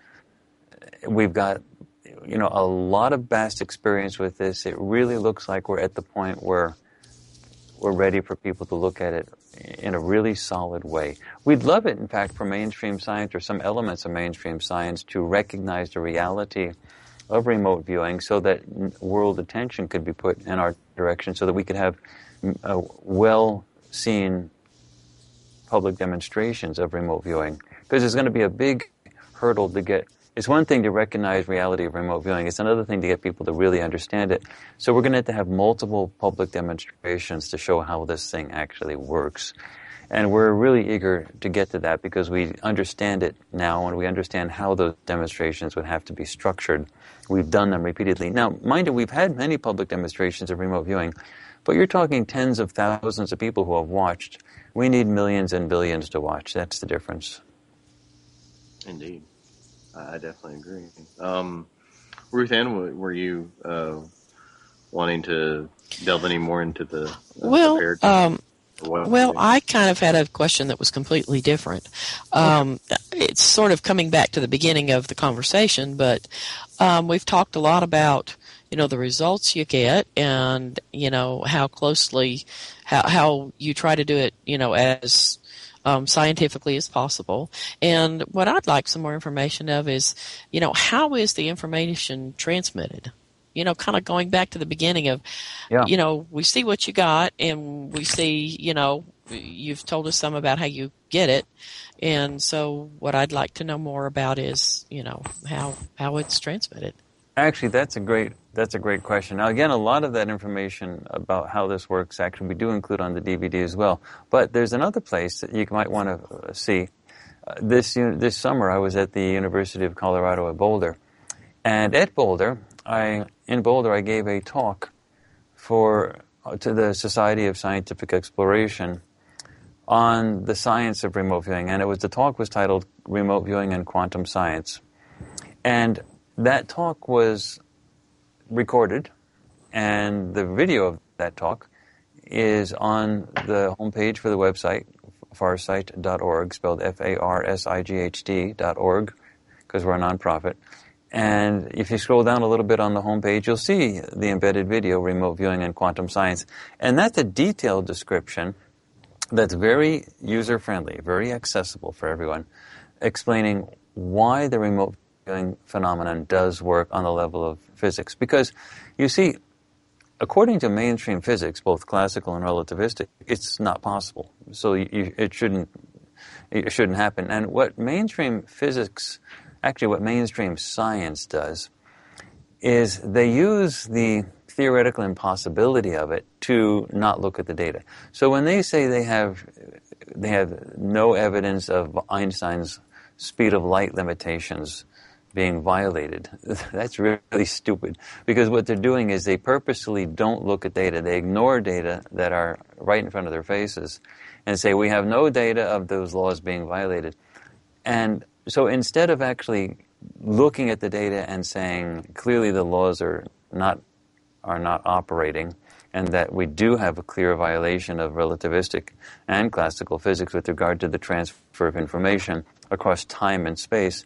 We've got, you know, a lot of vast experience with this. It really looks like we're at the point where we're ready for people to look at it in a really solid way. We'd love it, in fact, for mainstream science or some elements of mainstream science to recognize the reality of remote viewing so that world attention could be put in our direction so that we could have uh, well-seen public demonstrations of remote viewing. Because there's going to be a big hurdle to get. It's one thing to recognize reality of remote viewing. It's another thing to get people to really understand it. So we're going to have to have multiple public demonstrations to show how this thing actually works. And we're really eager to get to that because we understand it now and we understand how those demonstrations would have to be structured. We've done them repeatedly. Now, mind you, we've had many public demonstrations of remote viewing, but you're talking tens of thousands of people who have watched. We need millions and billions to watch. That's the difference. Indeed. I definitely agree. Um, Ruth Ann, were you uh, wanting to delve any more into the uh, well, prepared? Um, well, I kind of had a question that was completely different. Um, it's sort of coming back to the beginning of the conversation, but um, we've talked a lot about, you know, the results you get and, you know, how closely, how, how you try to do it, you know, as Um, scientifically as possible. And what I'd like some more information of is, you know, how is the information transmitted? You know, kind of going back to the beginning of, yeah. you know, we see what you got and we see, you know, you've told us some about how you get it. And so what I'd like to know more about is, you know, how, how it's transmitted. Actually, that's a great that's a great question. Now, again, a lot of that information about how this works actually we do include on the D V D as well. But there's another place that you might want to see. Uh, this this summer, I was at the University of Colorado at Boulder, and at Boulder, I in Boulder I gave a talk for uh, to the Society of Scientific Exploration on the science of remote viewing, and it was the talk was titled "Remote Viewing and Quantum Science," and that talk was recorded, and the video of that talk is on the homepage for the website, farsight dot org, spelled F A R S I G H T dot org, because we're a nonprofit. And if you scroll down a little bit on the homepage, you'll see the embedded video, Remote Viewing and Quantum Science. And that's a detailed description that's very user-friendly, very accessible for everyone, explaining why the remote viewing phenomenon does work on the level of physics. Because, you see, according to mainstream physics, both classical and relativistic, it's not possible. So you, it shouldn't it shouldn't happen. And what mainstream physics, actually what mainstream science does, is they use the theoretical impossibility of it to not look at the data. So when they say they have they have no evidence of Einstein's speed of light limitations being violated, that's really stupid. Because what they're doing is they purposely don't look at data. They ignore data that are right in front of their faces and say, we have no data of those laws being violated. And so instead of actually looking at the data and saying, clearly the laws are not are not operating, and that we do have a clear violation of relativistic and classical physics with regard to the transfer of information across time and space,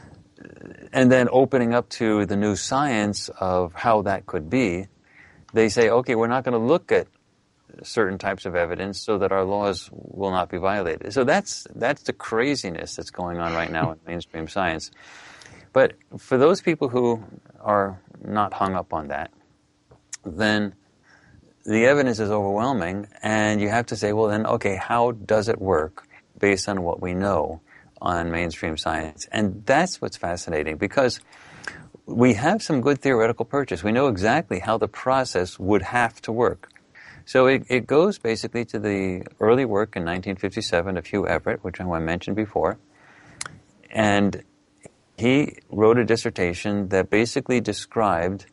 and then opening up to the new science of how that could be, they say, okay, we're not going to look at certain types of evidence so that our laws will not be violated. So that's that's the craziness that's going on right now in mainstream science. But for those people who are not hung up on that, then the evidence is overwhelming, and you have to say, well then, okay, how does it work based on what we know on mainstream science? And that's what's fascinating, because we have some good theoretical purchase. We know exactly how the process would have to work. So it, it goes basically to the early work in nineteen fifty-seven of Hugh Everett, which I mentioned before, and he wrote a dissertation that basically described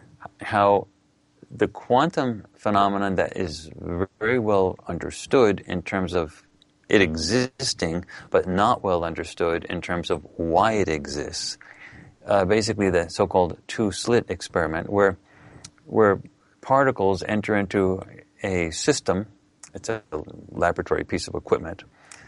how the quantum phenomenon that is very well understood in terms of it existing, but not well understood in terms of why it exists. Uh, basically the so-called two-slit experiment, where where particles enter into a system, it's a laboratory piece of equipment,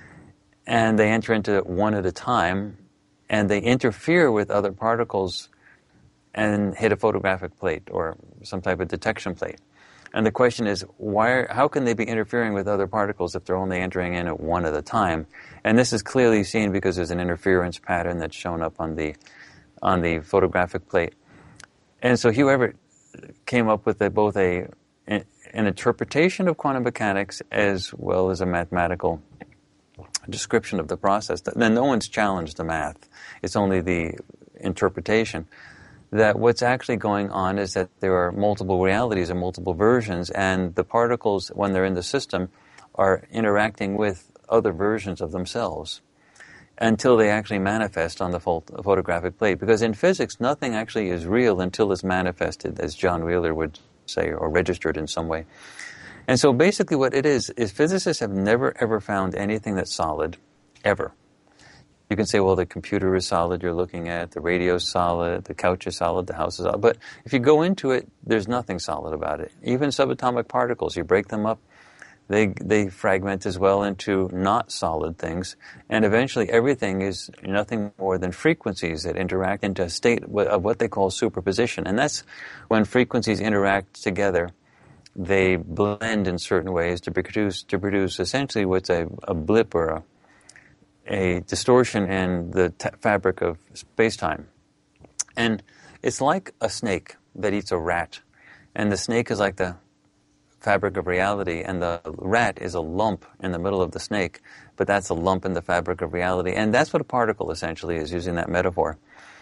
and they enter into it one at a time, and they interfere with other particles and hit a photographic plate or some type of detection plate. And the question is, why? How can they be interfering with other particles if they're only entering in at one at a time? And this is clearly seen because there's an interference pattern that's shown up on the on the photographic plate. And so Hugh Everett came up with a, both a an interpretation of quantum mechanics as well as a mathematical description of the process. Then no one's challenged the math. It's only the interpretation. That what's actually going on is that there are multiple realities and multiple versions, and the particles, when they're in the system, are interacting with other versions of themselves until they actually manifest on the photographic plate. Because in physics, nothing actually is real until it's manifested, as John Wheeler would say, or registered in some way. And so basically what it is, is physicists have never ever found anything that's solid, ever. You can say, well, the computer is solid you're looking at, the radio is solid, the couch is solid, the house is solid. But if you go into it, there's nothing solid about it. Even subatomic particles, you break them up, they they fragment as well into not solid things. And eventually everything is nothing more than frequencies that interact into a state of what they call superposition. And that's when frequencies interact together, they blend in certain ways to produce, to produce essentially what's a, a blip or a a distortion in the t- fabric of space-time. And it's like a snake that eats a rat. And the snake is like the fabric of reality, and the rat is a lump in the middle of the snake, but that's a lump in the fabric of reality. And that's what a particle essentially is, using that metaphor.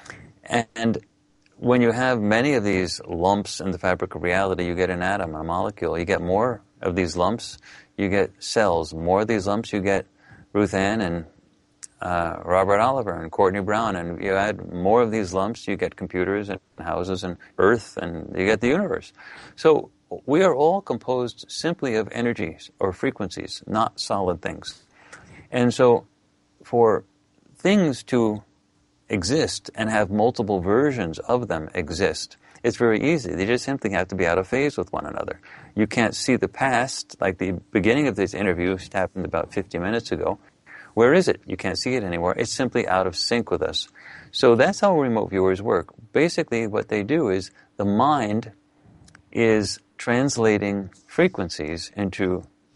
And when you have many of these lumps in the fabric of reality, you get an atom, a molecule. You get more of these lumps, you get cells. More of these lumps, you get Ruth Ann and Uh, Robert Oliver and Courtney Brown, and you add more of these lumps, you get computers and houses and Earth, and you get the universe. So we are all composed simply of energies or frequencies, not solid things. And so for things to exist and have multiple versions of them exist, it's very easy. They just simply have to be out of phase with one another. You can't see the past, like the beginning of this interview, which happened about fifty minutes ago. Where is it? You can't see it anymore. It's simply out of sync with us. So that's how remote viewers work. Basically, what they do is the mind is translating frequencies into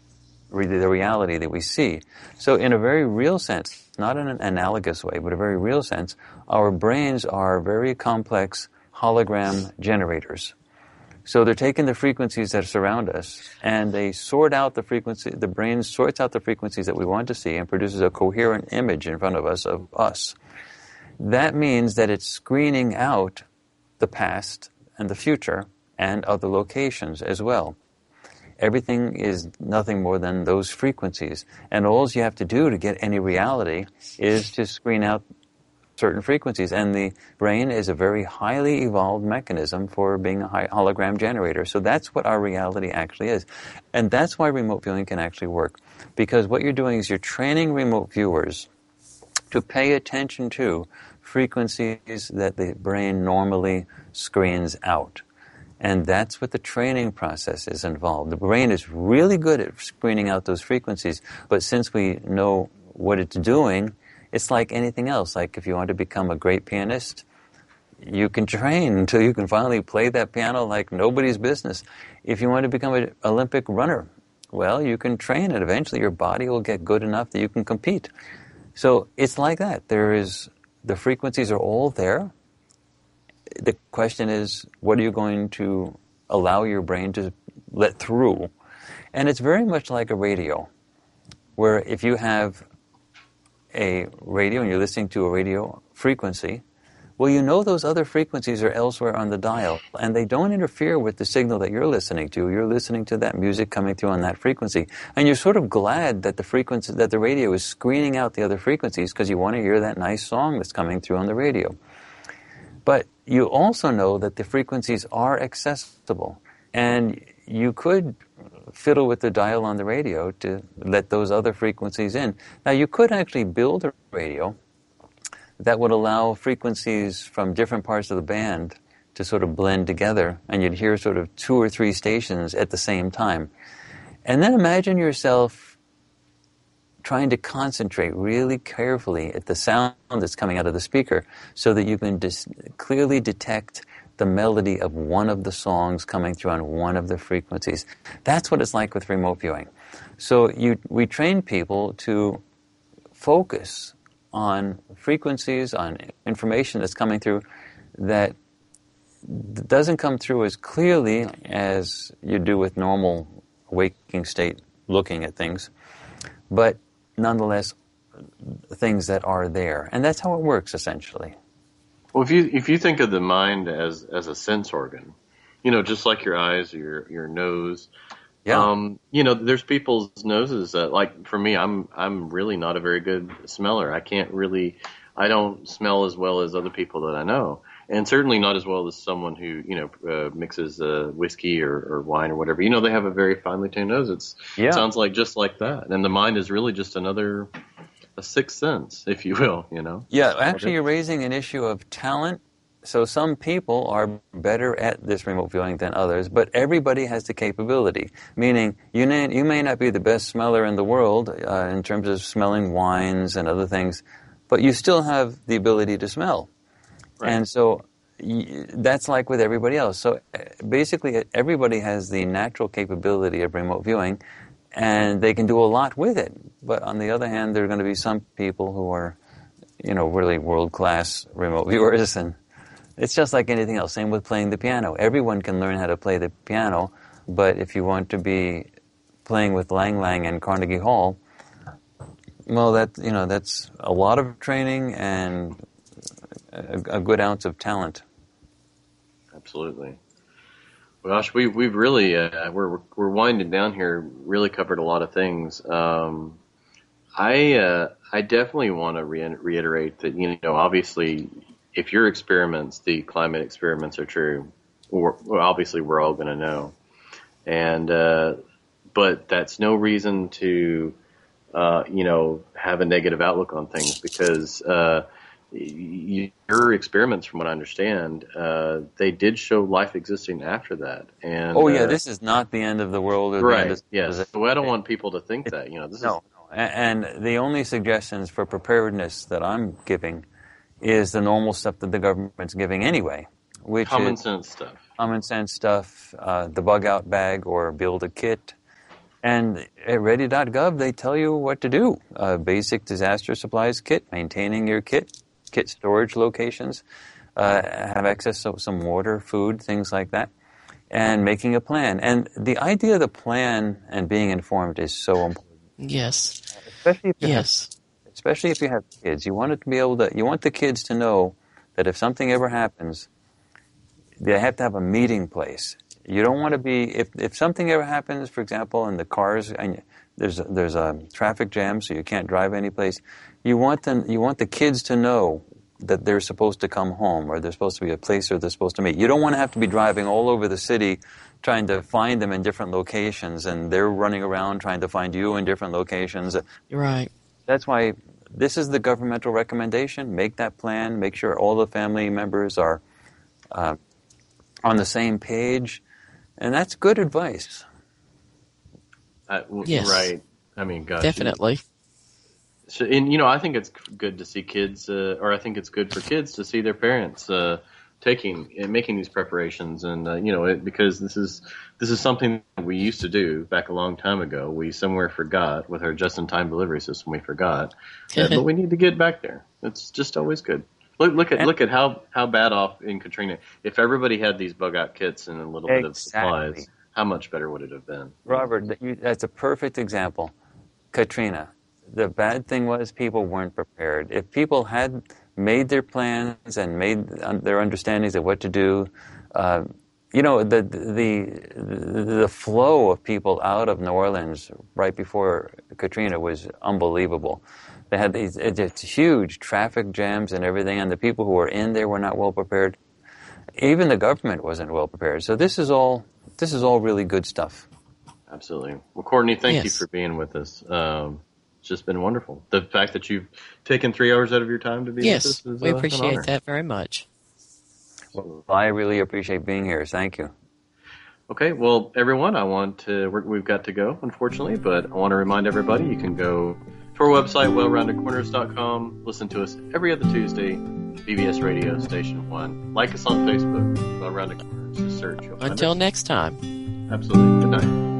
re- the reality that we see. So in a very real sense, not in an analogous way, but a very real sense, our brains are very complex hologram generators. So they're taking the frequencies that surround us, and they sort out the frequency, the brain sorts out the frequencies that we want to see and produces a coherent image in front of us of us. That means that it's screening out the past and the future and other locations as well. Everything is nothing more than those frequencies. And all you have to do to get any reality is to screen out certain frequencies. And the brain is a very highly evolved mechanism for being a hologram generator. So that's what our reality actually is. And that's why remote viewing can actually work. Because what you're doing is you're training remote viewers to pay attention to frequencies that the brain normally screens out. And that's what the training process is involved. The brain is really good at screening out those frequencies, but since we know what it's doing, it's like anything else. Like if you want to become a great pianist, you can train until you can finally play that piano like nobody's business. If you want to become an Olympic runner, well, you can train and eventually your body will get good enough that you can compete. So it's like that. There is, the frequencies are all there. The question is, what are you going to allow your brain to let through? And it's very much like a radio, where if you have a radio and you're listening to a radio frequency, well, you know those other frequencies are elsewhere on the dial, and they don't interfere with the signal that you're listening to. You're listening to that music coming through on that frequency, and you're sort of glad that the frequency, that the radio is screening out the other frequencies because you want to hear that nice song that's coming through on the radio. But you also know that the frequencies are accessible, and you could fiddle with the dial on the radio to let those other frequencies in. Now, you could actually build a radio that would allow frequencies from different parts of the band to sort of blend together, and you'd hear sort of two or three stations at the same time. And then imagine yourself trying to concentrate really carefully at the sound that's coming out of the speaker so that you can dis- clearly detect the melody of one of the songs coming through on one of the frequencies. That's what it's like with remote viewing. So you, we train people to focus on frequencies, on information that's coming through that doesn't come through as clearly as you do with normal waking state looking at things, but nonetheless things that are there. And that's how it works, essentially. Well, if you if you think of the mind as as a sense organ, you know, just like your eyes or your your nose, yeah. um, you know, there's people's noses that, like, for me, I'm I'm really not a very good smeller. I can't really, I don't smell as well as other people that I know, and certainly not as well as someone who, you know, uh, mixes uh, whiskey or, or wine or whatever. You know, they have a very finely tuned nose. It's, yeah. It sounds like just like that, and the mind is really just another, a sixth sense, if you will, you know. Yeah, actually you're raising an issue of talent. So some people are better at this remote viewing than others, but everybody has the capability, meaning you may, you may not be the best smeller in the world uh, in terms of smelling wines and other things, but you still have the ability to smell. Right. And so y- that's like with everybody else. So uh, basically everybody has the natural capability of remote viewing, and they can do a lot with it. But on the other hand, there are going to be some people who are, you know, really world-class remote viewers, and it's just like anything else. Same with playing the piano. Everyone can learn how to play the piano, but if you want to be playing with Lang Lang and Carnegie Hall, well, that, you know, that's a lot of training and a, a good ounce of talent. Absolutely. Well, gosh, we we've really uh, we're we're winding down here. Really covered a lot of things. Um, I uh, I definitely want to re- reiterate that, you know, obviously, if your experiments, the climate experiments, are true, we're, well, obviously we're all going to know. And uh, but that's no reason to uh, you know, have a negative outlook on things, because uh, you, your experiments, from what I understand, uh, they did show life existing after that. And oh yeah, uh, this is not the end of the world. Or right. The end of, yes. So I don't want people to think it, that. You know, this no. is And the only suggestions for preparedness that I'm giving is the normal stuff that the government's giving anyway, which common is sense stuff. Common sense stuff, uh, the bug out bag or build a kit, And at ready dot gov, they tell you what to do. Uh, basic disaster supplies kit, maintaining your kit, kit storage locations, uh, have access to some water, food, things like that, and making a plan. And the idea of the plan and being informed is so important. Yes. Especially if you yes. have, especially if you have kids. You want it to be able to, you want the kids to know that if something ever happens, they have to have a meeting place. You don't want to be, if, if something ever happens, for example, in the cars, and there's a, there's a traffic jam, so you can't drive any place, you want them, you want the kids to know that they're supposed to come home, or there's supposed to be a place where they're supposed to meet. You don't want to have to be driving all over the city trying to find them in different locations, and they're running around trying to find you in different locations. Right. That's why this is the governmental recommendation. Make that plan. Make sure all the family members are uh, on the same page. And that's good advice. Uh, w- Yes. Right. I mean, gosh. Definitely. So, and you know, I think it's good to see kids, uh, or I think it's good for kids to see their parents uh, taking and making these preparations, and uh, you know, it, because this is this is something that we used to do back a long time ago. We somewhere forgot with our just-in-time delivery system. We forgot, uh, but we need to get back there. It's just always good. Look, look at look at how, how bad off in Katrina. If everybody had these bug-out kits and a little bit of Exactly. supplies, how much better would it have been? Robert, that you, that's a perfect example. Katrina. The bad thing was people weren't prepared. If people had made their plans and made their understandings of what to do, uh, you know, the, the the flow of people out of New Orleans right before Katrina was unbelievable. They had these it's huge traffic jams and everything, and the people who were in there were not well prepared. Even the government wasn't well prepared. So this is all this is all really good stuff. Absolutely. Well, Courtney, thank Yes. you for being with us. Um, it's just been wonderful. The fact that you've taken three hours out of your time to be Yes, with us is we uh, an appreciate honor. that very much. Well, I really appreciate being here. Thank you. Okay, well, everyone, I want to, we're, we've got to go, unfortunately, but I want to remind everybody you can go to our website, well rounded corners dot com, listen to us every other Tuesday, B B S Radio Station one. Like us on Facebook, Well Rounded Corners, just search. You'll find Until us. next time. Absolutely. Good night.